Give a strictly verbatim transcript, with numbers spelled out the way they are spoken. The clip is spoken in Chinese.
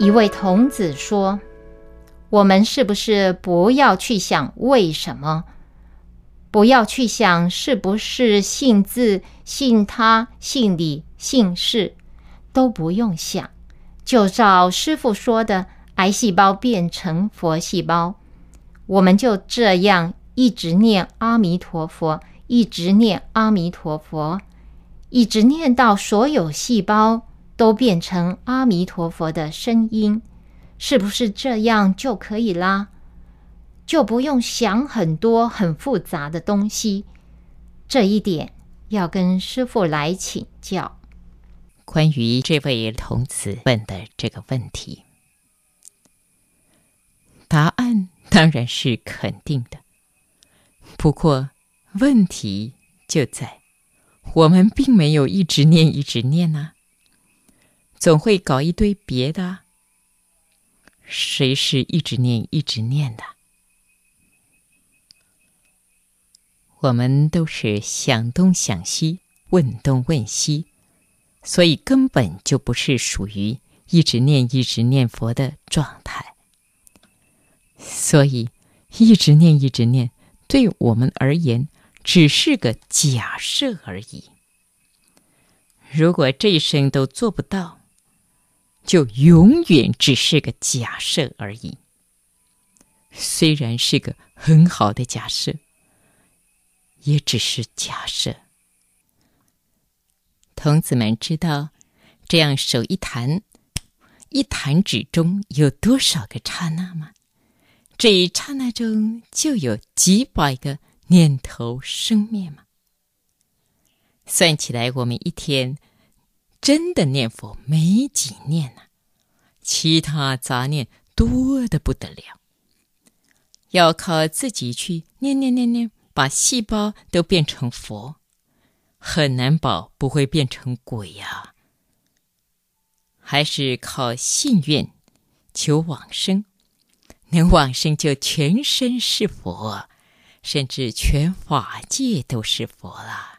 一位童子说，我们是不是不要去想为什么，不要去想是不是信自、信他、信理、信事，都不用想，就照师父说的，癌细胞变成佛细胞，我们就这样一直念阿弥陀佛，一直念阿弥陀佛，一直念到所有细胞都变成阿弥陀佛的声音，是不是这样就可以啦？就不用想很多很复杂的东西。这一点要跟师父来请教。 关于这位童子问的这个问题，答案当然是肯定的。不过问题就在我们并没有一直念一直念啊，总会搞一堆别的啊。谁是一直念一直念的？我们都是想东想西，问东问西，所以根本就不是属于一直念一直念佛的状态。所以一直念一直念对我们而言只是个假设而已。如果这一生都做不到，就永远只是个假设而已。虽然是个很好的假设，也只是假设。童子们知道这样手一弹，一弹指中有多少个刹那吗？这一刹那中就有几百个念头生灭吗？算起来，我们一天真的念佛没几念啊，其他杂念多得不得了。要靠自己去念念念念，把细胞都变成佛，很难保不会变成鬼啊。还是靠信愿求往生，能往生就全身是佛，甚至全法界都是佛了。